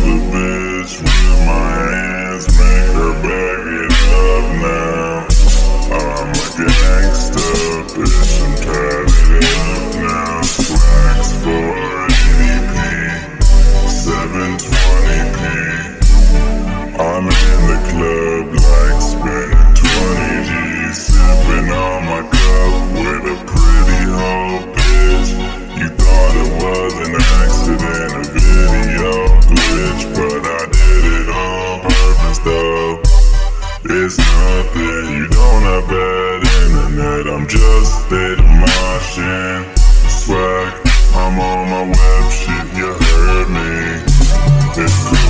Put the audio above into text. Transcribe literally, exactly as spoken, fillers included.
the bitch with my hands, make her back it up now. I'm a gangsta, bitch, I'm tatted up now. Slacks for eighty p, seven twenty p. I'm in the club like spending twenty G's, sipping on my cup with a pretty hoe, bitch. You thought it was an accident, a video glitch, but I did it on purpose though. It's nothing, you don't have bad internet, I'm just state of motion. Swag, I'm on my web shit, you heard me. It's